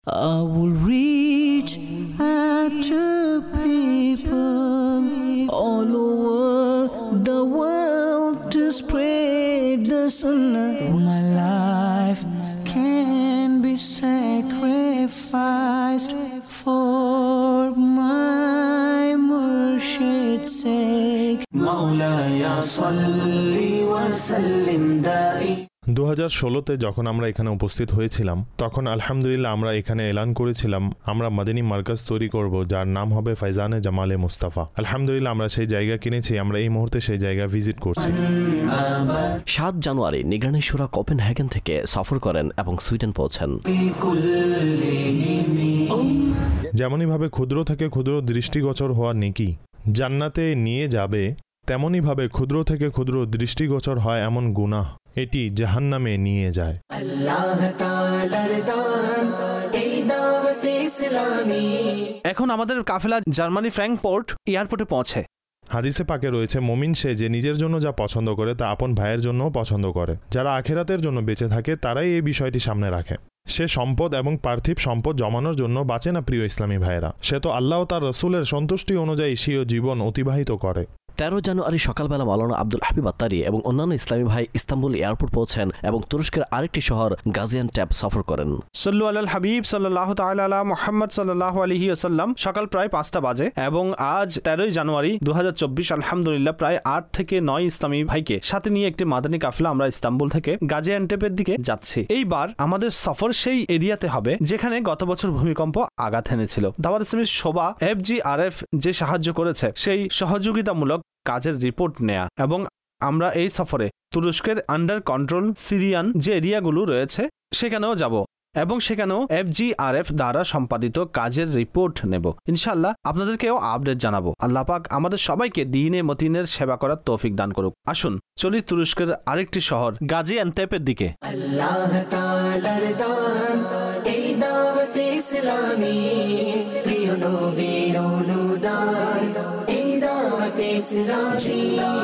I will reach out to people all over the world to spread the sunnah. My life can be sacrificed for my Murshid's sake. Mawlaya salli wa sallim da'i. 2016-তে যখন আমরা এখানে উপস্থিত হয়েছিলাম তখন আলহামদুলিল্লাহ আমরা এখানে এলান করেছিলাম আমরা মাদানী মার্কাজ তৈরি করব যার নাম হবে ফাইজানে জামালে মুস্তাফা। আলহামদুলিল্লাহ আমরা সেই জায়গা কিনেছি, আমরা এই মুহূর্তে সেই জায়গা ভিজিট করছি। 7 জানুয়ারি নিগরানি শুরা কোপেনহেগেন থেকে সফর করেন এবং সুইডেন পৌঁছেন। যেমনইভাবে ক্ষুদ্র থেকে ক্ষুদ্র দৃষ্টিগোচর হওয়া নেকি জান্নাতে নিয়ে যাবে, তেমনইভাবে ক্ষুদ্র থেকে ক্ষুদ্র দৃষ্টিগোচর হয় এমন গুনাহ এটি জাহান্নামে নিয়ে যায়। এখন আমাদের কাফেলা জার্মানি ফ্র্যাঙ্কফুর্ট এয়ারপোর্টে পৌঁছে। হাদিসে পাকে রয়েছে মুমিন সে যে নিজের জন্য যা পছন্দ করে তা আপন ভাইয়ের জন্যও পছন্দ করে। যারা আখিরাতের জন্য বেঁচে থাকে তারাই এই বিষয়টি সামনে রাখে। সে সম্পদ এবং পার্থিব সম্পদ জমানোর জন্য বাঁচে না প্রিয় ইসলামী ভাইয়েরা, সে তো আল্লাহ ও তার রসুলের সন্তুষ্টি অনুযায়ী স্বীয় জীবন অতিবাহিত করে। 13 জানুয়ারি সকালবেলা মাওলানা আব্দুল হাবিব আত্তারি এবং অন্যান্য ইসলামী ভাই ইস্তাম্বুল এয়ারপোর্ট পৌঁছেন এবং তুরস্কের আরেকটি শহর গাজিয়ান্টেপ সফর করেন। সাল্লু আলাল হাবিব সাল্লাল্লাহু তাআলা আলা মুহাম্মদ সাল্লাল্লাহু আলাইহি ওয়াসাল্লাম। সকাল প্রায় 5টা বাজে এবং আজ 13 জানুয়ারি 2024 আলহামদুলিল্লাহ প্রায় 8 থেকে 9 ইসলামী ভাইকে সাথে নিয়ে একটি মাদানী কাফেলা আমরা ইস্তাম্বুল থেকে গাজিয়ান্টেপের দিকে যাচ্ছি। এইবার আমাদের সফর সেই এরিয়াতে হবে যেখানে গত বছর ভূমিকম্প আঘাত এনেছিল। দাওয়াত ইসলামীর শোভা FGRF যে সাহায্য করেছে সেই সহযোগিতামূলক কাজের রিপোর্ট নেয়া এবং আমরা এই সফরে তুরস্কের আন্ডার কন্ট্রোল সিরিয়ান যে এরিয়াগুলো রয়েছে সেখানেও যাব এবং সেখানেও FGRF দ্বারা সম্পাদিত কাজের রিপোর্ট নেব। ইনশাআল্লাহ আপনাদেরকেও আপডেট জানাবো। আল্লাহ পাক আমাদের সবাইকে দ্বীনে মতিনের সেবা করার তৌফিক দান করুক। আসুন চলি তুরস্কের আরেকটি শহর গাজিয়ান্টেপের দিকে। আল্লাহ তাআলার দান এই দাওয়াত ইসলামী প্রিয় নবীর অনুদান এই দাওয়াত ইসলামী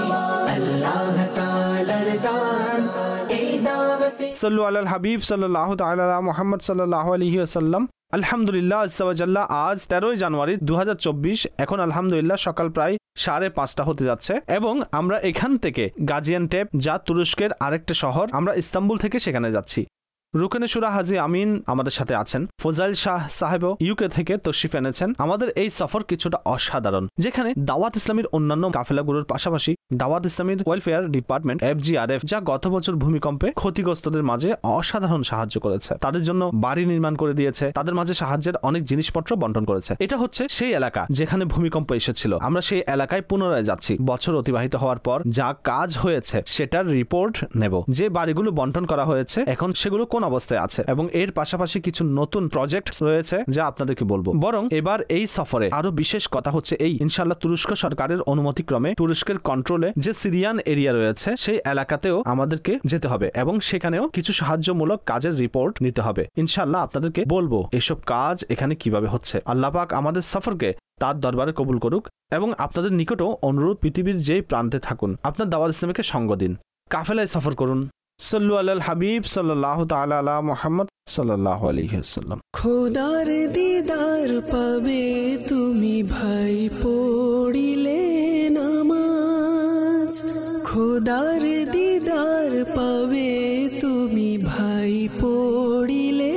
আল্লাহ তাআলার দান এই দাওয়াত। সাল্লু আলাল হাবিব সাল্লাল্লাহু তাআলা আলা মুহাম্মদ সাল্লাল্লাহু আলাইহি ওয়াসাল্লাম। আলহামদুলিল্লাহ আজ্জা ওয়া জাল্লা আজ 13 জানুয়ারি 2024। এখন আলহামদুলিল্লাহ সকাল প্রায় 5:30 হতে যাচ্ছে এবং আমরা এখান থেকে গাজিয়ান্টেপ যা তুরস্কের আরেকটা শহর, আমরা ইস্তাম্বুল থেকে সেখানে যাচ্ছি। রুকনে শুরা হাজি আমিন আমাদের সাথে আছেন। ফজাইল শাহ সাহেবও ইউকে থেকে তশরিফ এনেছেন। আমাদের এই সফর কিছুটা অসাধারণ, যেখানে দাওয়াত ইসলামীর অন্যান্য কাফেলাগুলোর পাশাপাশি দাওয়াত ইসলামীর ওয়েলফেয়ার ডিপার্টমেন্ট FGRF যা গত বছর ভূমিকম্পে ক্ষতিগ্রস্তদের মাঝে অসাধারণ সাহায্য করেছে, তাদের জন্য বাড়ি নির্মাণ করে দিয়েছে, তাদের মাঝে সাহায্যের অনেক জিনিসপত্র বন্টন করেছে। এটা হচ্ছে সেই এলাকা যেখানে ভূমিকম্প এসেছিল। আমরা সেই এলাকায় পুনরায় যাচ্ছি। বছর অতিবাহিত হওয়ার পর যা কাজ হয়েছে সেটার রিপোর্ট নেব। যে বাড়িগুলো বন্টন করা হয়েছে এখন সেগুলো কোন অবস্থায় আছে এবং এর পাশাপাশি কিছু নতুন প্রজেক্ট রয়েছে যা আপনাদেরকে বলবো। বরং এবার এই সফরে আরো বিশেষ কথা হচ্ছে এই, ইনশাআল্লাহ তুরস্ক সরকারের অনুমতিক্রমে তুরস্কের কন্ট্রোলে যে সিরিয়ান এরিয়া রয়েছে সেই এলাকাতেও আমাদেরকে যেতে হবে এবং সেখানেও কিছু সাহায্যমূলক কাজের রিপোর্ট নিতে হবে। ইনশাআল্লাহ আপনাদেরকে বলবো এসব কাজ এখানে কিভাবে হচ্ছে। আল্লাহ পাক আমাদের সফরকে তার দরবারে কবুল করুক এবং আপনাদের নিকটও অনুরোধ পৃথিবীর যে প্রান্তে থাকুন আপনার দাওয়াত ইসলামীকে সঙ্গ দিন, কাফেলায় সফর করুন। সাল্লু আলাল হাবিব সাল্লাল্লাহু তাআলা আলা মুহাম্মদ সাল্লাল্লাহু আলাইহি ওয়াসাল্লাম। খোদার দিদার পাবে তুমি ভাই পড়িলে নামাজ, খোদার দিদার পাবে তুমি ভাই পড়িলে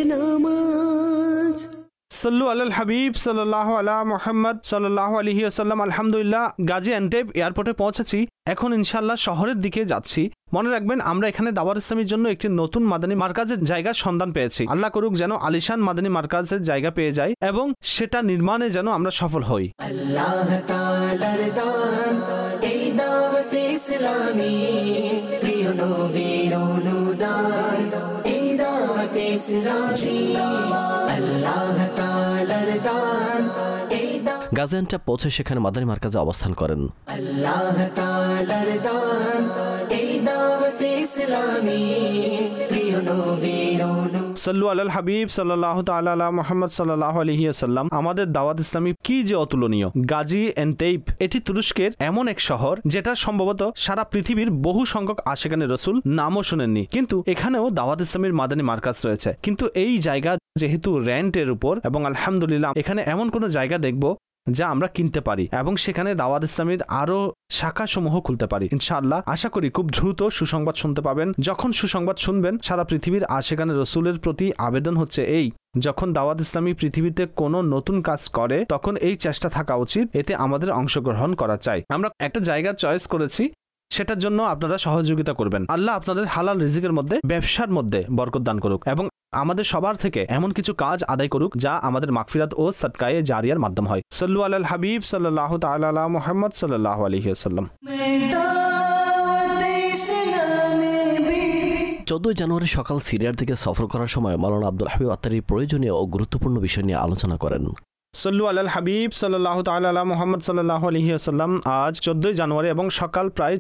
নামাজ। সাল্লু আলাল হাবিব সাল্লাল্লাহু আলা মুহাম্মদ সাল্লাল্লাহু আলাইহি ওয়াসাল্লাম। আলহামদুলিল্লাহ গাজিয়ান্টেপ এয়ারপোর্টে পৌঁছেছি। এখন ইনশাআল্লাহ শহরের দিকে যাচ্ছি। মনে রাখবেন আমরা এখানে দাওয়াত ইসলামীর জন্য একটি নতুন মাদানী মার্কাজের জায়গার সন্ধান পেয়েছি। আল্লাহ করুক যেন আলিশান মাদানী মার্কাজের জায়গা পেয়ে যাই এবং সেটা নির্মাণে যেন আমরা সফল হই। আল্লাহ তাআলার দান এই দাওয়াত ইসলামী প্রিয় নবীর অনুদান এই দাওয়াত ইসলামী আল্লাহ তাআলার দান এই গাজিয়ান্টেপ পৌঁছে সেখানে মাদানী মার্কাজে অবস্থান করেন। আল্লাহ তাআলার দান এই দাওয়াত ইসলামী প্রিয় নবীর সাল্লু আলাল হাবিব সাল্লাল্লাহু তাআলা আলা মুহাম্মদ সাল্লাল্লাহু আলাইহি ওয়াসাল্লাম। আমাদের দাওয়াত ইসলামী কি যে অতুলনীয়। গাজী এনতেইপ এটি তুরস্কের এমন এক শহর যেটা সম্ভবত সারা পৃথিবীর বহু সংখ্যক আশিকানে রসুল নামও শুনেননি, কিন্তু এখানেও দাওয়াত ইসলামীর মাদানী মার্কাজ রয়েছে। কিন্তু এই জায়গা যেহেতু রেন্টের উপর, এবং আলহামদুলিল্লাহ এখানে এমন কোনো জায়গা দেখব যা আমরা কিনতে পারি এবং সেখানে দাওয়াত ইসলামীর আরো শাখাসমূহ খুলতে পারি ইনশাআল্লাহ। আশা করি খুব দ্রুত সুসংবাদ শুনতে পাবেন। যখন সুসংবাদ শুনবেন, সারা পৃথিবীর আশিকানে রসুলের প্রতি আবেদন হচ্ছে এই, যখন দাওয়াত ইসলামী পৃথিবীতে কোনো নতুন কাজ করে তখন এই চেষ্টা থাকা উচিত, এতে আমাদের অংশগ্রহণ করা চাই। আমরা একটা জায়গা চয়েস করেছি, সেটার জন্য আপনারা সহযোগিতা করবেন। আল্লাহ আপনাদের হালাল রিজিকের মধ্যে, ব্যবসার মধ্যে বরকত দান করুক এবং আমাদের সবার থেকে এমন কিছু কাজ আদায় করুক যা আমাদের মাগফিরাত ও সাদকায়ে জারিয়ার মাধ্যম হয়। সাল্লু আলাল হাবিব সাল্লাল্লাহু তাআলা আলা মুহাম্মদ সাল্লাল্লাহু আলাইহি ওয়াসাল্লাম। 14 জানুয়ারি সকাল সিরিয়ার দিকে সফর করার সময় মাওলানা আব্দুল হাবিব আত্তারি প্রয়োজনীয় ও গুরুত্বপূর্ণ বিষয় নিয়ে আলোচনা করেন। সাল্লু আলাল হাবিব সাল্লাল্লাহু তাআলা আলা মুহাম্মদ সাল্লাল্লাহু আলাইহি ওয়াসাল্লাম। আজ 14 জানুয়ারি এবং সকাল প্রায়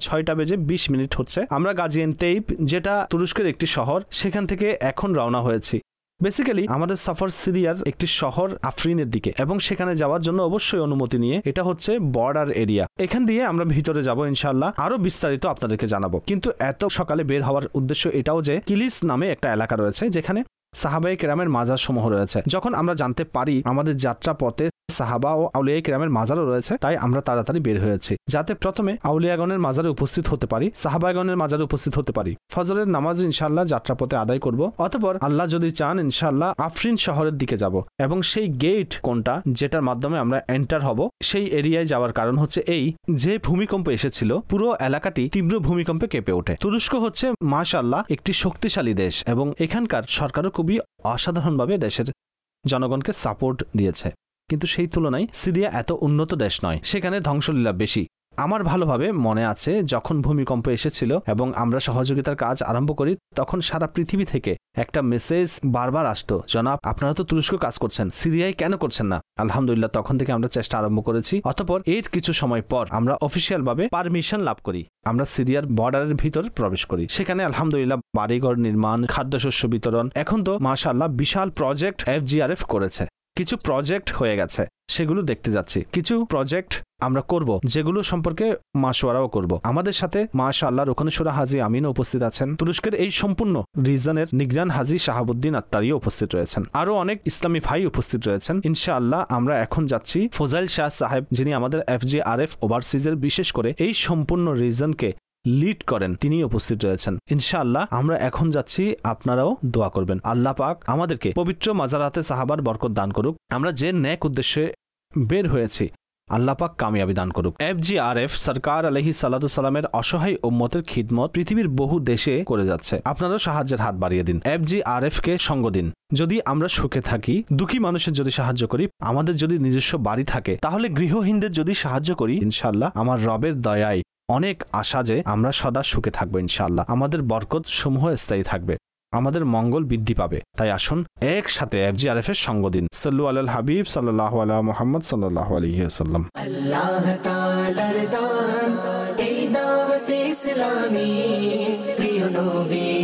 6:20 হচ্ছে। আমরা গাজিয়ান্তেইপ, যেটা তুরস্কের একটি শহর, সেখান থেকে এখন রওনা হয়েছি। বেসিক্যালি আমাদের সফর সিরিয়ার একটি শহর আফরিনের দিকে, এবং সেখানে যাওয়ার জন্য অবশ্যই অনুমতি নিয়ে। এটা হচ্ছে বর্ডার এরিয়া, এখান দিয়ে আমরা ভিতরে যাব ইনশাআল্লাহ। আরো বিস্তারিত আপনাদেরকে জানাবো, কিন্তু এত সকালে বের হওয়ার উদ্দেশ্য এটাও যে কিলিস নামে একটা এলাকা রয়েছে যেখানে সাহাবায়ে কেরামের মাজার সমূহ রয়েছে। যখন আমরা জানতে পারি আমাদের যাত্রা পথে সাহাবা ও আউলিয়ায়ে কেরামের মাজারও রয়েছে, তাই আমরা তাড়াতাড়ি বের হয়েছি যাতে প্রথমে আউলিয়াগণের মাজারে উপস্থিত হতে পারি, সাহাবাগণের মাজারে উপস্থিত হতে পারি। ফজরের নামাজ ইনশাআল্লাহ যাত্রাপথে আদায় করব। অতঃপর আল্লাহ যদি চান ইনশাআল্লাহ আফরিন শহরের দিকে যাব, এবং সেই গেট কোনটা যেটার মাধ্যমে আমরা এন্টার হব, সেই এরিয়ায় যাওয়ার কারণ হচ্ছে এই যে ভূমিকম্প এসেছিল, পুরো এলাকাটি তীব্র ভূমিকম্পে কেঁপে ওঠে। তুরস্ক হচ্ছে মাশাআল্লাহ একটি শক্তিশালী দেশ, এবং এখানকার সরকারও খুবই অসাধারণভাবে দেশের জনগণকে সাপোর্ট দিয়েছে, কিন্তু সেই তুলনায় সিরিয়া এত উন্নত দেশ নয়, সেখানে ধ্বংসলীলা বেশি। আমার ভালোভাবে মনে আছে যখন ভূমিকম্প এসেছিল এবং আমরা সহযোগিতার কাজ আরম্ভ করি, তখন সারা পৃথিবী থেকে একটা মেসেজ বারবার আসতো, জনাব আপনারা তো তুরস্ক কাজ করছেন, সিরিয়ায় কেন করছেন না? আলহামদুলিল্লাহ তখন থেকে আমরা চেষ্টা আরম্ভ করেছি। অতঃপর এর কিছু সময় পর আমরা অফিসিয়াল ভাবে পারমিশন লাভ করি, আমরা সিরিয়ার বর্ডারের ভিতর প্রবেশ করি। সেখানে আলহামদুলিল্লাহ বাড়িঘর নির্মাণ, খাদ্যশস্য বিতরণ, এখন তো মাশাআল্লাহ বিশাল প্রজেক্ট FGRF করেছে। কিছু প্রজেক্ট হয়ে গেছে, সেগুলো দেখতে যাচ্ছি। কিছু প্রজেক্ট আমরা করব যেগুলো সম্পর্কে মাশওয়ারাও করব। আমাদের সাথে মাশাআল্লাহ রুকনুসুরা হাজী আমিন উপস্থিত আছেন। তুরস্কের এই সম্পূর্ণ রিজনের নিগরান হাজী শাহাবুদ্দিন আত্তারিও উপস্থিত রয়েছেন। আরো অনেক ইসলামী ভাই উপস্থিত রয়েছেন। ইনশাআল্লাহ আমরা এখন যাচ্ছি ফজাইল শাহ সাহেব, যিনি আমাদের FGRF ওভারসিজের বিশেষ করে এই সম্পূর্ণ রিজনকে লিড করেন, তিনি উপস্থিত রয়েছেন। ইনশাআল্লাহ আমরা এখন যাচ্ছি, আপনারাও দোয়া করবেন আল্লাহ পাক আমাদেরকে পবিত্র মাজারাতে সাহাবার বরকত দান করুক। আমরা যে নেক উদ্দেশ্যে বের হয়েছি আল্লাহ পাক কামিয়াবি দান করুক। FGRF সরকার আলাইহিস সালাতু সালামের অসহায় উম্মতের খিদমত পৃথিবীর বহু দেশে করে যাচ্ছে। আপনারাও সাহায্যের হাত বাড়িয়ে দিন, FGRF কে সঙ্গ দিন। যদি আমরা সুখে থাকি, দুঃখী মানুষের যদি সাহায্য করি, আমাদের যদি নিজস্ব বাড়ি থাকে, তাহলে গৃহহীনদের যদি সাহায্য করি, ইনশাআল্লাহ আমার রবের দয়ায় অনেক আশা যে আমরা সদা সুখে থাকবো ইনশাআল্লাহ। আমাদের বরকত সমূহ স্থায়ী থাকবে, আমাদের মঙ্গল বৃদ্ধি পাবে। তাই আসুন একসাথে FGRF এর সঙ্গ দিন। সাল্লু আলাল হাবিব সাল্লাল্লাহু আলা মুহাম্মদ সাল্লাল্লাহু আলাইহি ওয়াসাল্লাম। আল্লাহ তাআলার দান এই দাওয়াত ইসলামী, প্রিয় নবীর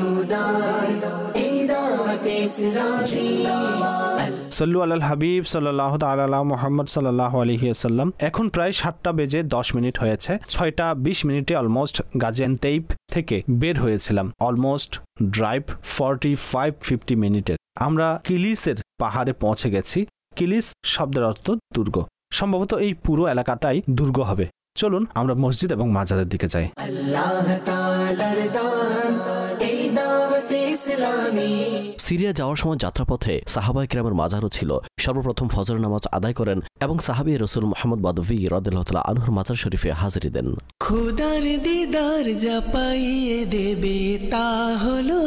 অনুদান এই দাওয়াত ইসলামী। সাল্লু আলাল হাবিব সাল্লাল্লাহু তাআলা আলা মুহাম্মদ সাল্লাল্লাহু আলাইহি ওয়াসাল্লাম। এখন প্রায় 7:10 হয়েছে। 6:20 অলমোস্ট গাজিয়ান্তেইপ থেকে বের হয়েছিলাম। অলমোস্ট ড্রাইভ 45-50 মিনিটের। আমরা কিলিসের পাহাড়ে পৌঁছে গেছি। কিলিস শব্দের অর্থ দুর্গ, সম্ভবত এই পুরো এলাকাটাই দুর্গ হবে। চলুন আমরা মসজিদ এবং মাজারের দিকে যাই। আল্লাহ তাআলার দান এই দাওয়াত ইসলামী। সিরিয়া যাওয়ার সময় যাত্রাপথে সাহাবায়ে কেরামের মাজারও ছিল। সর্বপ্রথম ফজর নামাজ আদায় করেন এবং সাহাবী রাসূল মুহাম্মদ বাদভী রাদিয়াল্লাহু তাআলা আনহুর মাজার শরীফে হাজিরি দেন। খোদার দিদার যা পাইয়ে দেবে তা হলো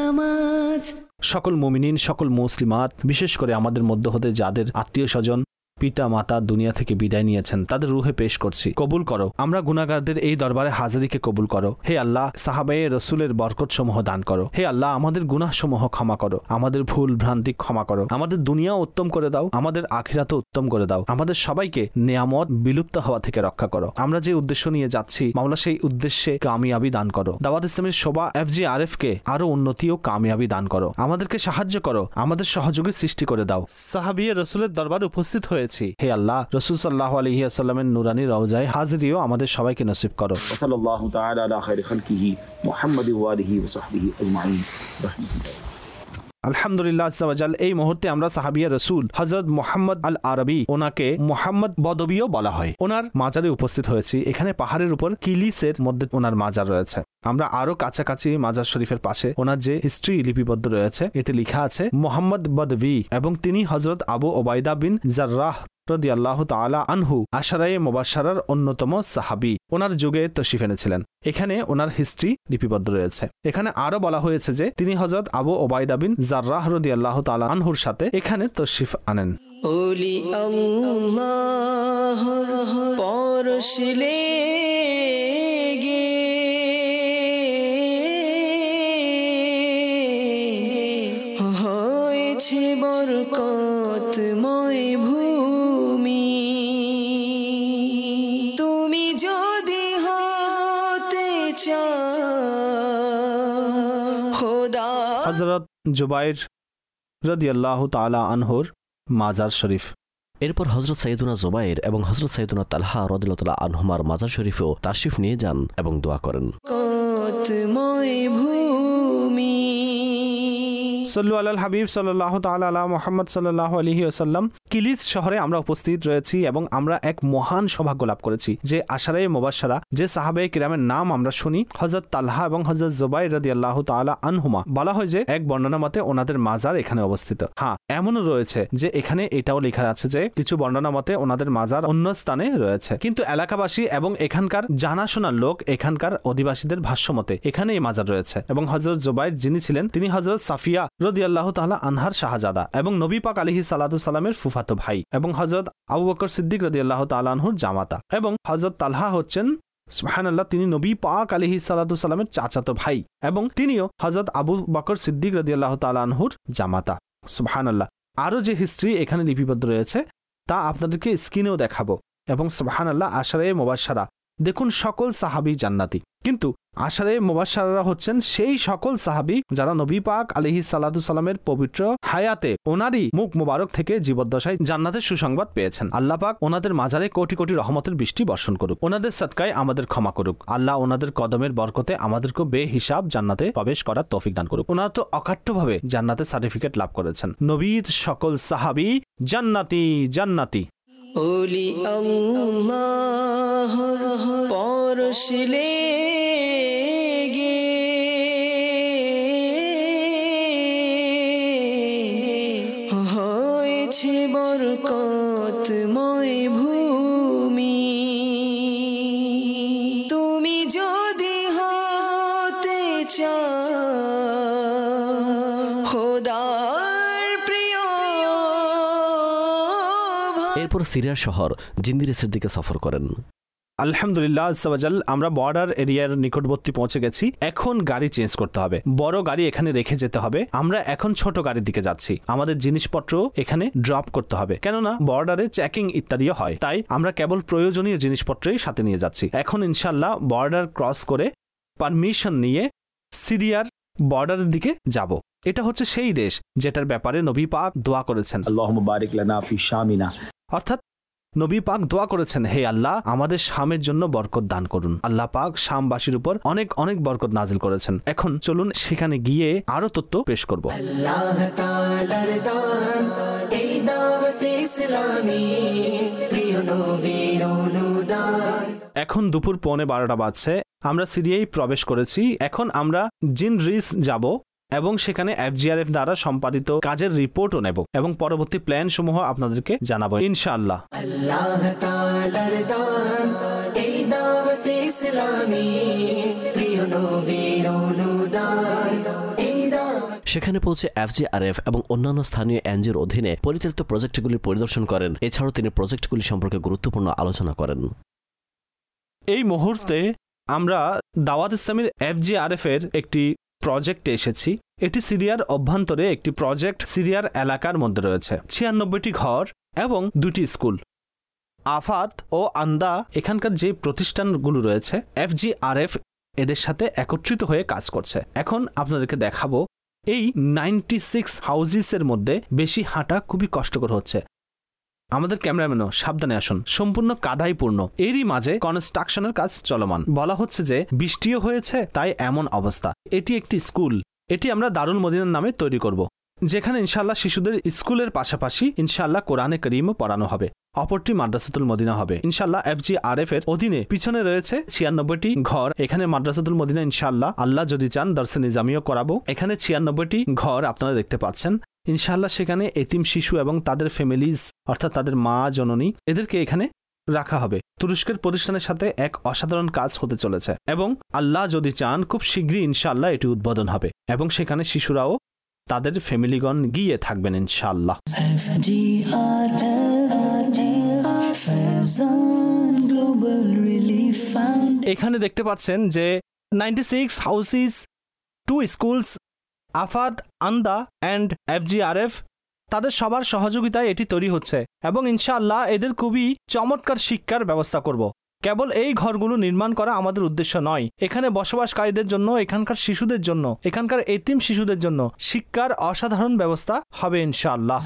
নামাজ। সকল মুমিনিন, সকল মুসলিমাত, বিশেষ করে আমাদের মধ্য হতে যাদের আত্মীয় স্বজন পিতা মাতা দুনিয়া থেকে বিদায় নিয়েছেন, তাদের রুহে পেশ করছি, কবুল করো। আমরা গুনাহগারদের এই দরবারে হাজিরিকে কবুল করো। হে আল্লাহ, সাহাবায়ে রসুলের বরকত সমূহ দান করো। হে আল্লাহ, আমাদের গুনাহ সমূহ ক্ষমা করো, আমাদের ভুল ভ্রান্তি ক্ষমা করো, আমাদের দুনিয়া উত্তম করে দাও, আমাদের আখিরাত উত্তম করে দাও, আমাদের সবাইকে নিয়ামত বিলুপ্ত হওয়া থেকে রক্ষা করো। আমরা যে উদ্দেশ্য নিয়ে যাচ্ছি মাওলা, সেই উদ্দেশ্যে কামিয়াবি দান করো। দাওয়াত ইসলামের শোভা FGRF কে আরো উন্নতি ও কামিয়াবি দান করো। আমাদেরকে সাহায্য করো, আমাদের সহযোগী সৃষ্টি করে দাও। সাহাবিয়ে রসুলের দরবারে উপস্থিত হয়েছি। হে আল্লাহ, রসুল সাল্লাল্লাহু আলাইহি ওয়াসাল্লামের নুরানি রওজায় হাজিরিও আমাদের সবাইকে নসিব করো। সাল্লাল্লাহু তাআলা আলা খায়রি খালকিহি মুহাম্মাদি ওয়া আলিহি ওয়া সাহবিহি আজমাইন। আলহামদুলিল্লাহ আজ্জা ওয়া জাল, এই মুহূর্তে আমরা সাহাবিয়া রসুল হযরত মুহাম্মদ আল আরবি, ওনাকে মুহাম্মদ বদবিও বলা হয়, ওনার মাজারে উপস্থিত হয়েছি। এখানে পাহাড়ের উপর কিলিসের মধ্যে ওনার মাজার রয়েছে। আমরা আরো কাছাকাছি মাজার শরীফের পাশে ওনার যে হিস্ট্রি লিপিবদ্ধ রয়েছে, এতে লেখা আছে মুহাম্মদ বদবি, এবং তিনি হযরত আবু ওবায়দা বিন জাররাহ রাদিয়াল্লাহু তাআলা আনহু আশারায়ে মুবাশশারার অন্যতম সাহাবী, ওনার যুগে তশরিফ এনেছিলেন। এখানে ওনার হিস্ট্রি লিপিবদ্ধ রয়েছে। এখানে আরো বলা হয়েছে যে তিনি হযরত আবু ওবায়দা বিন জাররাহ রাদিয়াল্লাহু তাআলা আনহুর সাথে এখানে তশরিফ আনেন। ওলি আল্লাহর পরশলে গে হয়েছে বরকতময় ভূমি, তুমি যদি হতে চাও খোদা। হযরত জুবাইর রাদিয়াল্লাহু তাআলা আনহুর মাজার শরীফ। এরপর হযরত সাইয়্যিদুনা জুবাইর এবং হযরত সাইয়্যিদুনা তালহা রাদিয়াল্লাহু তাআলা আনহুমার মাজার শরীফেও তাশরিফ নিয়ে যান এবং দোয়া করেন। সাল্লু আলাল হাবিব সাল্লাল্লাহু তাআলা আলা মুহাম্মদ সাল্লাল্লাহু আলাইহি ওয়াসাল্লাম। কিলিস শহরে আমরা উপস্থিত রয়েছি এবং আমরা এক মহান সৌভাগ্য লাভ করেছি যে আশারায়ে মুবাশশারা, যে সাহাবায়ে কিরামের নাম আমরা শুনি, হযরত তালহা এবং হযরত জুবাইর রাদিয়াল্লাহু তাআলা আনহুমা। বলা হয় যে এক বর্ণনা মতে ওনাদের মাজার এখানে অবস্থিত। হ্যাঁ, এমনও রয়েছে যে এখানে এটাও লেখা আছে যে কিছু বর্ণনা মতে ওনাদের মাজার অন্য স্থানে রয়েছে, কিন্তু এলাকাবাসী এবং এখানকার জানাশোনা লোক, এখানকার অধিবাসীদের ভাষ্য মতে এখানে এই মাজার রয়েছে। এবং হযরত জুবাইর যিনি ছিলেন, তিনি হযরত সাফিয়া রাদিয়াল্লাহু তাআলা আনহার শাহজাদা এবং নবী পাক আলাইহিস সালাতু সালামের ফুফাতো ভাই, এবং হযরত আবু বকর সিদ্দিক রাদিয়াল্লাহু তাআলা আনহুর জামাতা, এবং হযরত তালহা হচ্ছেন সুবহানাল্লাহ, তিনি নবী পাক আলাইহিস সালাতু সালামের চাচাতো ভাই, এবং তিনিও হযরত আবু বকর সিদ্দিক রাদিয়াল্লাহু তাআলা আনহুর জামাতা। সুবহানাল্লাহ। আরো যে হিস্ট্রি এখানে লিপিবদ্ধ রয়েছে তা আপনাদেরকে স্ক্রিনেও দেখাবো। এবং সুবহানাল্লাহ, আশারায়ে মুবাশশারা, দেখুন সকল সাহাবী জান্নাতি, কিন্তু আশারায়ে মুবাশশারারা হচ্ছেন সেই সকল সাহাবী যারা নবী পাক আলাইহিস সালাতু সালামের পবিত্র হায়াতে ওনারই মুখ মুবারক থেকে জীবদ্দশায় জান্নাতের সুসংবাদ পেয়েছেন। আল্লাহ পাক ওনাদের মাজারে কোটি কোটি রহমতের বৃষ্টি বর্ষণ করুক, ওনাদের সদকায় আমাদের ক্ষমা করুক। আল্লাহ ওনাদের কদমের বরকতে আমাদেরকে বেহিসাব জান্নাতে প্রবেশ করার তৌফিক দান করুক। ওনারা তো অকাট্যভাবে জান্নাতের সার্টিফিকেট লাভ করেছেন। নবীর সকল সাহাবী জান্নাতি জান্নাতি। ওলি আল্লাহর পরশলে গে হয়েছে বরকতময় ভূমি, তুমি যদি হতে চাও খোদার প্রিয়। এরপর সিরিয়ার শহর জিন্দিরেসের দিকে সফর করেন। আলহামদুলিল্লাহ আজ্জা ওয়া জাল, আমরা বর্ডার এরিয়ার নিকটবর্তী পৌঁছে গেছি। এখন গাড়ি চেঞ্জ করতে হবে, বড় গাড়ি এখানে রেখে যেতে হবে। আমরা এখন ছোট গাড়ির দিকে যাচ্ছি। আমাদের জিনিসপত্র এখানে ড্রপ করতে হবে, কেননা বর্ডারে চেকিং ইত্যাদিও হয়, তাই আমরা কেবল প্রয়োজনীয় জিনিসপত্রই সাথে নিয়ে যাচ্ছি। এখন ইনশাআল্লাহ বর্ডার ক্রস করে পারমিশন নিয়ে সিরিয়ার বর্ডারের দিকে যাব। এটা হচ্ছে সেই দেশ যেটার ব্যাপারে নবী পাক দোয়া করেছেন, আল্লাহুম্মা বারিক লানা ফি শামিনা, অর্থাৎ নবী পাক দোয়া করেছেন, হে আল্লাহ আমাদের শামের জন্য বরকত দান করুন। আল্লাহ পাক শামবাসীর উপর অনেক অনেক বরকত নাজিল করেছেন। এখন চলুন সেখানে গিয়ে আরো তথ্য পেশ করব। আল্লাহ তাআলার দান এই দাওয়াত ইসলামী, প্রিয় নবীর অনুদান। এখন দুপুর 11:15 বাজছে। আমরা সিরিয়ায় প্রবেশ করেছি। এখন আমরা জিনরিস যাব এবং সেখানে FGRF দ্বারা সম্পাদিত কাজের রিপোর্টও নেব এবং পরবর্তী প্ল্যান সমূহ আপনাদেরকে জানাবো ইনশাআল্লাহ। আল্লাহ তাআলার দান এই দাওয়াত ইসলামী, প্রিয় নবীর অনুদান। এই দাওয়াত সেখানে পৌঁছে FGRF এবং অন্যান্য স্থানীয় এনজিওর অধীনে পরিচালিত প্রজেক্টগুলি পরিদর্শন করেন। এছাড়াও তিনি প্রজেক্টগুলি সম্পর্কে গুরুত্বপূর্ণ আলোচনা করেন। এই মুহূর্তে আমরা দাওয়াত ইসলামীর FGRF এর একটি প্রজেক্টে এসেছি। এটি সিরিয়ার অভ্যন্তরে একটি প্রজেক্ট। সিরিয়ার এলাকার মধ্যে রয়েছে 96টি ঘর এবং 2টি স্কুল। আফাত ও আন্দা এখানকার যে প্রতিষ্ঠানগুলো রয়েছে FGRF এদের সাথে একত্রিত হয়ে কাজ করছে। এখন আপনাদেরকে দেখাবো এই 96 হাউজিসের মধ্যে বেশি হাঁটা খুবই কষ্টকর হচ্ছে। আমাদের ক্যামেরাম্যানও সাবধানে আসুন, সম্পূর্ণ কাদাই পূর্ণ। এরই মাঝে কনস্ট্রাকশনের কাজ চলমান। বলা হচ্ছে যে বৃষ্টিও হয়েছে, তাই এমন অবস্থা। এটি একটি স্কুল। এটি আমরা দারুল মদিনার নামে তৈরি করব, যেখানে ইনশাআল্লাহ শিশুদের স্কুলের পাশাপাশি ইনশাআল্লাহ কোরআনে করিমও পড়ানো হবে। অপরটি মাদ্রাসাতুল মদিনা হবে ইনশাআল্লাহ। FGRF এর অধীনে পিছনে রয়েছে 96টি ঘর। এখানে মাদ্রাসাতুল মদিনা ইনশাআল্লাহ আল্লাহ যদি চান দর্শে নিজামিও করাবো। এখানে 96টি ঘর আপনারা দেখতে পাচ্ছেন। ইনশাআল্লাহ সেখানে এতিম শিশু এবং তাদের ফ্যামিলিজ অর্থাৎ তাদের মা জননী এদেরকে এখানে রাখা হবে। তুরস্কের প্রতিষ্ঠানের সাথে এক অসাধারণ কাজ হতে চলেছে এবং আল্লাহ যদি চান খুব শীঘ্রই ইনশাআল্লাহ এটি উদ্বোধন হবে এবং সেখানে শিশুরাও তাদের ফ্যামিলিগণ গিয়ে থাকবেন ইনশাআল্লাহ। এখানে দেখতে পাচ্ছেন যে 96 হাউসেস, 2 স্কুলস, আফাদ, আন্দা অ্যান্ড FGRF তাদের সবার সহযোগিতায় এটি তৈরি হচ্ছে এবং ইনশাআল্লাহ এদের খুবই চমৎকার শিক্ষার ব্যবস্থা করব। কেবল এই ঘরগুলো নির্মাণ করা আমাদের উদ্দেশ্য নয়, এখানে বসবাসকারীদের জন্য, এখানকার শিশুদের জন্য, এখানকার এতিম শিশুদের জন্য শিক্ষার অসাধারণ ব্যবস্থা হবে ইনশাআল্লাহ।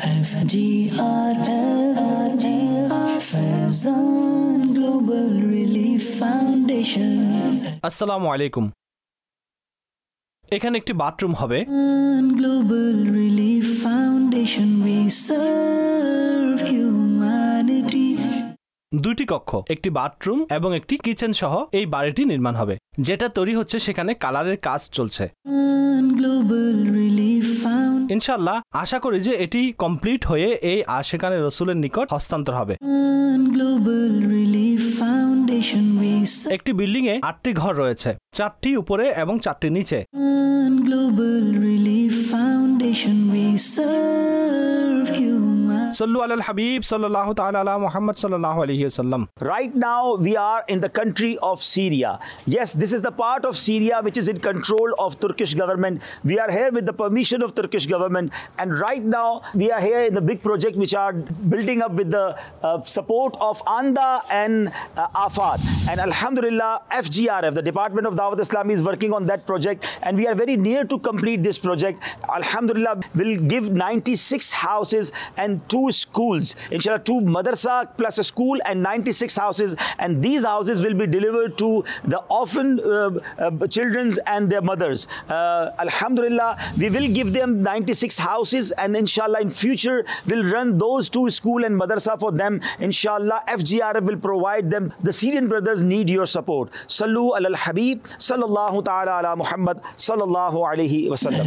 আসসালামু আলাইকুম। এখানে একটি বাথরুম হবে। Global Relief Foundation, we serve humanity. 2টি কক্ষ, একটি বাথরুম এবং একটি কিচেন সহ এই বাড়িটি নির্মাণ হবে। যেটা তৈরি হচ্ছে সেখানে কালারের কাজ চলছে। Global Relief Foundation, ইনশাআল্লাহ আশা করি যে এটি কমপ্লিট হয়ে এই আশিকানে রসুলের নিকট হস্তান্তর হবে। Global Relief Foundation, we serve. একটি বিল্ডিং এ 8টি ঘর রয়েছে, 4টি উপরে এবং 4টি নিচে। Global Relief Foundation, we serve humanity. সাল্লু আলাল হাবিব সাল্লাল্লাহু তাআলা আলা মুহাম্মদ সাল্লাল্লাহু আলাইহি ওয়াসাল্লাম। Right now, we are in the country of Syria. Yes, this is the part of Syria which is in control of Turkish government. We are here with the permission of Turkish government, and right now we are here in the big project which are building up with the support of ANDA and AFAD. And Alhamdulillah, FGRF, the Department of Dawat Islami, is working on that project, and we are very near to complete this project. Alhamdulillah, will give 96 houses and 2 schools, inshallah 2 madrasa plus a school and 96 houses, and these houses will be delivered to the orphan children and their mothers. Alhamdulillah, we will give them 96 houses, and inshallah in future will run those 2 school and madrasa for them. Inshallah FGRF will provide them. The Syrian brothers need your support. Sallu alal Habib sallallahu ta'ala ala Muhammad sallallahu alayhi wa sallam.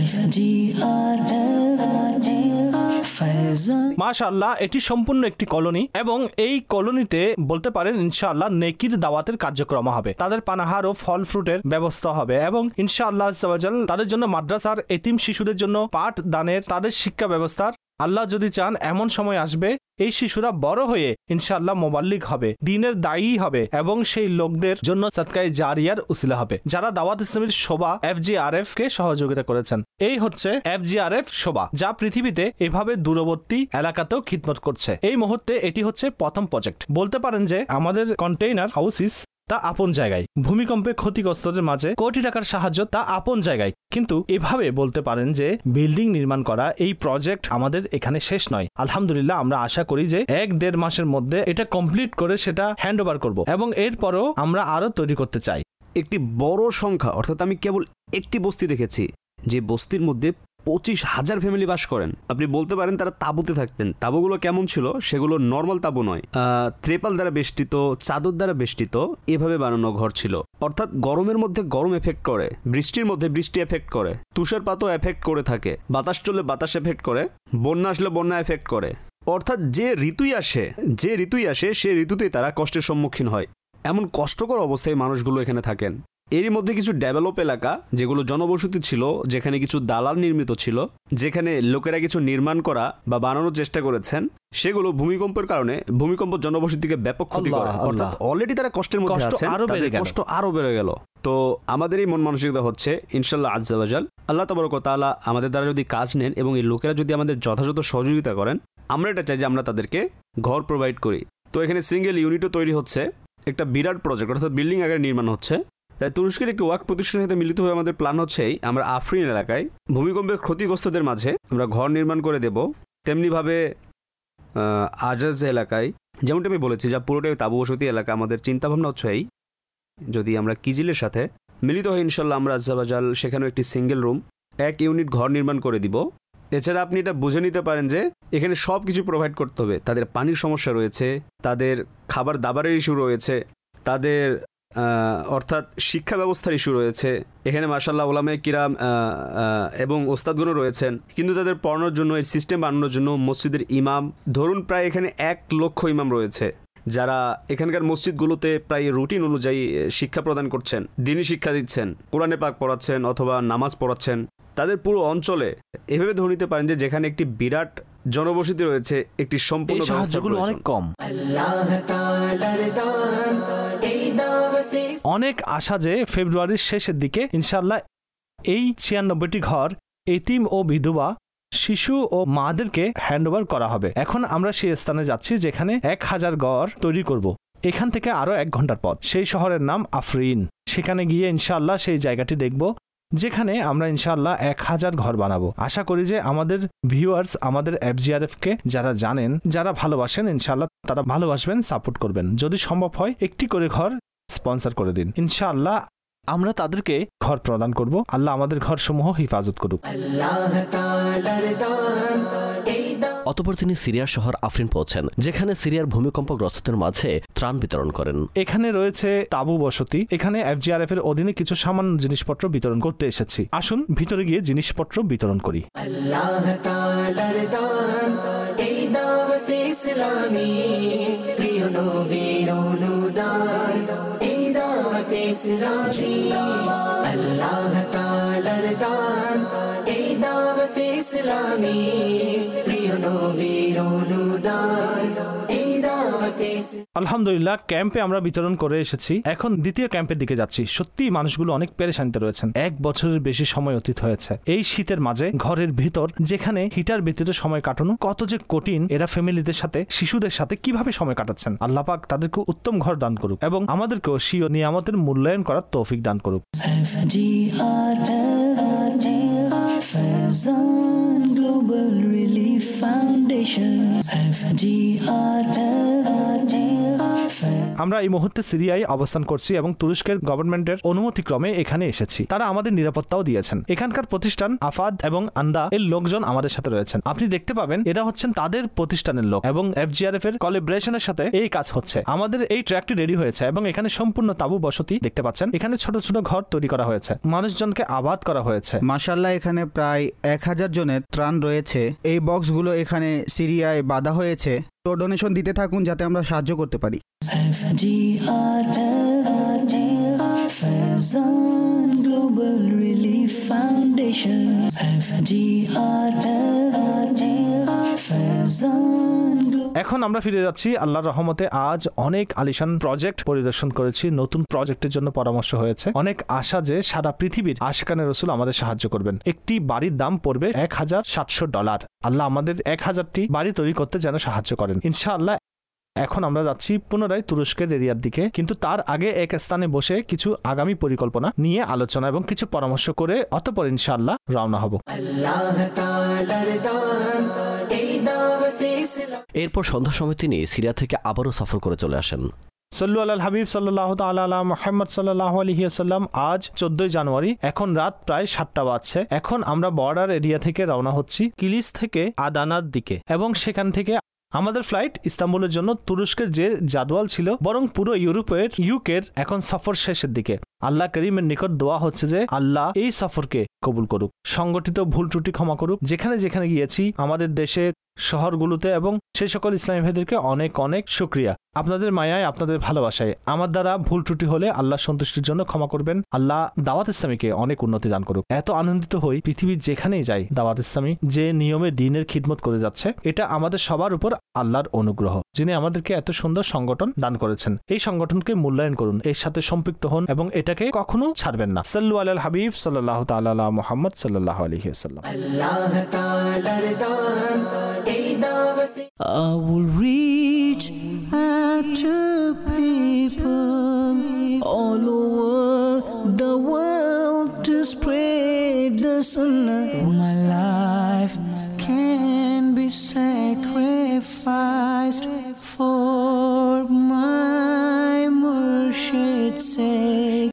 মাশাআল্লাহ, এটি সম্পূর্ণ একটি colony এবং এই কলোনিতে বলতে পারেন ইনশাআল্লাহ নেকির দাওয়াতের কার্যক্রম হবে। তাদের পানাহার ও ফল ফ্রুটের ব্যবস্থা হবে এবং ইনশাআল্লাহ আজ্জা ওয়া জাল তাদের জন্য মাদ্রাসার এতিম শিশুদের জন্য পাঠ দানের, তাদের শিক্ষা ব্যবস্থার আল্লাহ যদি চান এমন সময় আসবে এই শিশুরা বড় হয়ে ইনশাআল্লাহ মোবাল্লিগ হবে, দ্বীনের দায়ী হবে এবং সেই লোকদের জন্য সাদকায়ে জারিয়ার উসিলা হবে যারা দাওয়াত ইসলামীর শোভা FGRF কে সহযোগিতা করেছেন। এই হচ্ছে FGRF শোভা, যা পৃথিবীতে এভাবে দূরবর্তী এলাকাতেও খিদমত করছে। এই মুহূর্তে এটি হচ্ছে প্রথম প্রজেক্ট। বলতে পারেন যে আমাদের কন্টেইনার হাউসিস তা আপন জায়গায়, ভূমিকম্পে ক্ষতিগ্রস্তদের মাঝে কোটি টাকার সাহায্য তা আপন জায়গায়, কিন্তু এভাবে বলতে পারেন যে বিল্ডিং নির্মাণ করা এই প্রজেক্ট আমাদের এখানে শেষ নয়। আলহামদুলিল্লাহ আমরা আশা করি যে 1-1.5 মাসের মধ্যে এটা কমপ্লিট করে সেটা হ্যান্ড ওভার করবো এবং এরপরও আমরা আরো তৈরি করতে চাই। একটি বড় সংখ্যা, অর্থাৎ আমি কেবল একটি বস্তি দেখেছি যে বস্তির মধ্যে 25,000 ফ্যামিলি বাস করেন। আপনি বলতে পারেন তারা তাঁবুতে থাকতেন। তাঁবুগুলো কেমন ছিল? সেগুলো নর্মাল তাঁবু নয়, ত্রেপাল দ্বারা বেষ্টিত, চাদর দ্বারা বেষ্টিত, এভাবে বানানো ঘর ছিল। অর্থাৎ গরমের মধ্যে গরম এফেক্ট করে, বৃষ্টির মধ্যে বৃষ্টি এফেক্ট করে, তুষারপাতও এফেক্ট করে থাকে, বাতাস চললে বাতাস এফেক্ট করে, বন্যা আসলে বন্যা এফেক্ট করে। অর্থাৎ যে ঋতুই আসে সে ঋতুতেই তারা কষ্টের সম্মুখীন হয়। এমন কষ্টকর অবস্থায় মানুষগুলো এখানে থাকেন। এরই মধ্যে কিছু ডেভেলপ এলাকা যেগুলো জনবসতি ছিল, যেখানে কিছু দালাল নির্মিত ছিল, যেখানে লোকেরা কিছু নির্মাণ করা বা বানানোর চেষ্টা করেছেন, সেগুলো ভূমিকম্পের কারণে ভূমিকম্প জনবসতিকে ব্যাপক ক্ষতি করে। অর্থাৎ অলরেডি তারা কষ্টের মধ্যে আছেন, কষ্ট আরো বেড়ে গেল। তো আমাদের এই মন মানসিকতা হচ্ছে ইনশাআল্লাহ আজ্জা ওয়াজাল আল্লাহ তাবারক ওয়া তাআলা আমাদের দ্বারা যদি কাজ নেন এবং এই লোকেরা যদি আমাদের যথাযথ সহযোগিতা করেন, আমরা এটা চাই যে আমরা তাদেরকে ঘর প্রোভাইড করি। তো এখানে সিঙ্গেল ইউনিটও তৈরি হচ্ছে, একটা বিরাট প্রজেক্ট, অর্থাৎ বিল্ডিং আকারে নির্মাণ হচ্ছে। তাই তুরস্কের একটি ওয়াক প্রতিষ্ঠানের সাথে মিলিত হয়ে আমাদের প্ল্যান হচ্ছে আমরা আফরিন এলাকায় ভূমিকম্পের ক্ষতিগ্রস্তদের মাঝে আমরা ঘর নির্মাণ করে দেব। তেমনিভাবে আজাজ এলাকায়, যেমনটা আমি বলেছি, যা পুরোটাই তাবু বসতি এলাকা, আমাদের চিন্তাভাবনা হচ্ছে এই যদি আমরা কিজিলের সাথে মিলিত হই ইনশাল্লাহ আমরা আজ্জাবাজাল সেখানেও একটি সিঙ্গেল রুম 1 ইউনিট ঘর নির্মাণ করে দিব। এছাড়া আপনি এটা বুঝে নিতে পারেন যে এখানে সব কিছু প্রোভাইড করতে হবে। তাদের পানির সমস্যা রয়েছে, তাদের খাবার দাবারের ইস্যু রয়েছে, তাদের অর্থাৎ শিক্ষা ব্যবস্থার ইস্যু রয়েছে। এখানে মাশাআল্লাহ উলামায়ে কিরাম এবং ওস্তাদগণও রয়েছেন, কিন্তু তাদের পড়ানোর জন্য, এই সিস্টেম বানানোর জন্য মসজিদের ইমাম, ধরুন প্রায় এখানে 1 লক্ষ ইমাম রয়েছে, যারা এখানকার মসজিদগুলোতে প্রায় রুটিন অনুযায়ী শিক্ষা প্রদান করছেন, দ্বীনি শিক্ষা দিচ্ছেন, কোরআনে পাক পড়াচ্ছেন অথবা নামাজ পড়াচ্ছেন। তাদের পুরো অঞ্চলে এভাবে ধরে নিতে পারেন যে যেখানে একটি বিরাট জনবসতি রয়েছে, একটি সম্পূর্ণ সাহায্যগুলো অনেক কম। অনেক আশা যে ফেব্রুয়ারির শেষের দিকে ইনশাআল্লাহ এই 96টি ঘর এতিম ও বিধবা শিশু ও মাদেরকে হ্যান্ডওভার করা হবে। এখন আমরা সেই স্থানে যাচ্ছি যেখানে 1000 ঘর তৈরি করব। এখান থেকে আরো 1 ঘন্টার পথ। সেই শহরের নাম আফরিন। সেখানে গিয়ে ইনশাআল্লাহ সেই জায়গাটি দেখব যেখানে আমরা ইনশাআল্লাহ 1000 ঘর বানাবো। আশা করি যে আমাদের ভিউয়ার্স আমাদের FGRF কে যারা জানেন, যারা ভালোবাসেন, ইনশাআল্লাহ তারা ভালোবাসবেন, সাপোর্ট করবেন। যদি সম্ভব হয় একটি করে ঘর স্পন্সর করে দিন। ইনশাআল্লাহ আমরা তাদেরকে ঘর প্রদান করব। আল্লাহ আমাদের ঘরসমূহ হিফাজত করুক। অতঃপর তিনি সিরিয়ার শহর আফরিন পৌঁছেন, যেখানে সিরিয়ার ভূমিকম্পগ্রস্তদের মাঝে ত্রাণ বিতরণ করেন। এখানে রয়েছে তাবু বসতি। এখানে FGRF এর অধীনে কিছু সামান্য জিনিসপত্র বিতরণ করতে এসেছি। আসুন ভিতরে গিয়ে জিনিসপত্র বিতরণ করি। আল্লাহ তাআলার দান এই দাওয়াত ইসলামী, প্রিয় নবীর অনুদান এই দাওয়াত ইসলামী। আল্লাহ তাআলার দান এই দাওয়াত ইসলামী, প্রিয় নবীর অনুদান এই দাওয়াত ইসলামী। আলহামদুলিল্লাহ ক্যাম্পে আমরা বিতরণ করে এসেছি। এখন দ্বিতীয় ক্যাম্পের দিকে যাচ্ছি। সত্যি মানুষগুলো অনেক পেরেশানিতে রয়েছেন। 1 বছরের বেশি সময় অতীত হয়েছে। এই শীতের মাঝে ঘরের ভিতর, যেখানে হিটার ব্যতীত সময় কাটানো কত যে কঠিন। এরা ফ্যামিলিদের সাথে, শিশুদের সাথে কিভাবে সময় কাটাচ্ছেন। আল্লাহ পাক তাদেরকে উত্তম ঘর দান করুক এবং আমাদেরকেও স্বীয় নিয়ামতের মূল্যায়ন করার তৌফিক দান করুক। Faizan Global Relief Foundation, আমরা এই মুহূর্তে সিরিয়ায় অবস্থান করছি এবং তুরস্কের গভর্নমেন্টের অনুমতিক্রমে এখানে এসেছি। তারা আমাদের নিরাপত্তাও দিয়েছেন। এখানকার প্রতিষ্ঠান আফাদ এবং আন্দা এর লোকজন আমাদের সাথে রয়েছেন। আপনি দেখতে পাবেন এরা হচ্ছেন তাদের প্রতিষ্ঠানের লোক এবং FGRF এর কোলাবোরেশনের সাথে এই কাজ হচ্ছে। আমাদের এই ট্র্যাকটি রেডি হয়েছে এবং এখানে সম্পূর্ণ তাবু বসতি দেখতে পাচ্ছেন। এখানে ছোট ছোট ঘর তৈরি করা হয়েছে, মানুষজনকে আবাদ করা হয়েছে। মাশাআল্লাহ এখানে প্রায় 1000 জনের ত্রাণ রয়েছে। এই বক্সগুলো এখানে সিরিয়ায় বাঁধা হয়েছে। তো ডোনেশন দিতে থাকুন যাতে আমরা সাহায্য করতে পারি। Faizan Global Relief Foundation, এখন আমরা ফিরে যাচ্ছি আল্লাহর রহমতে। আজ অনেক আলিশান প্রজেক্ট পরিদর্শন করেছি। নতুন প্রজেক্টের জন্য পরামর্শ হয়েছে। অনেক আশা যে সারা পৃথিবীর আশিকানে রসুল আমাদের সাহায্য করবেন। একটি বাড়ির দাম পড়বে $1700। আল্লাহ আমাদের 1000টি বাড়ি তৈরি করতে যেন সাহায্য করেন ইনশাআল্লাহ। এখন আমরা যাচ্ছি পুনরায় তুরস্কের এরিয়ার দিকে, কিন্তু তার আগে এক স্থানে বসে কিছু আগামী পরিকল্পনা নিয়ে আলোচনা এবং কিছু পরামর্শ করে অতঃপর ইনশাআল্লাহ রওনা হব। এরপর সন্ধ্যার সময় তিনি সিরিয়া থেকে আবারও সফর করে চলে আসেন। সাল্লু আলাল হাবিব সাল্লাল্লাহু তাআলা আলা মুহাম্মদ সাল্লাল্লাহু আলাইহি ওয়াসাল্লাম। আজ 14 জানুয়ারি। এখন রাত প্রায় 7টা বাজছে। এখন আমরা বর্ডার এরিয়া থেকে রওনা হচ্ছি কিলিস থেকে আদানার দিকে এবং সেখান থেকে আমাদের ফ্লাইট ইস্তাম্বুলের জন্য। তুরস্কের যে জাদওয়াল ছিল, বরং পুরো ইউকের এখন সফর শেষের দিকে। আল্লাহ করিমের নিকট দোয়া হচ্ছে যে আল্লাহ এই সফরকে কবুল করুক, সংগঠিত ভুল ত্রুটি ক্ষমা করুক। যেখানে যেখানে গিয়েছি আমাদের দেশে শহরগুলোতে এবং সেই সকল ইসলামী ভাইদেরকে অনেক অনেক শুকরিয়া। আপনাদের মায়ায়, আপনাদের ভালোবাসায় আমার দ্বারা ভুল ত্রুটি হলে আল্লাহ সন্তুষ্টির জন্য ক্ষমা করবেন। আল্লাহ দাওয়াত ইসলামীকে অনেক উন্নতি দান করুক। এত আনন্দিত হই, পৃথিবীর যেখানেই যাই দাওয়াত ইসলামী যে নিয়মে দ্বীনের খিদমত করে যাচ্ছে, এটা আমাদের সবার উপর আল্লাহর অনুগ্রহ, যিনি আমাদেরকে এত সুন্দর সংগঠন দান করেছেন। এই সংগঠনকে মূল্যায়ন করুন, এর সাথে সম্পৃক্ত হন এবং এটাকে কখনো ছাড়বেন না। সাল্লু আলাল হাবিব সাল্লাল্লাহু তাআলা আলা মুহাম্মদ সাল্লাল্লাহু আলাইহি ওয়াসাল্লাম। আল্লাহ তাআলার দান এই দাওয়াত I will reach out to people all over the world to spread the sunnah. My life can be sacrificed for my Murshid's sake.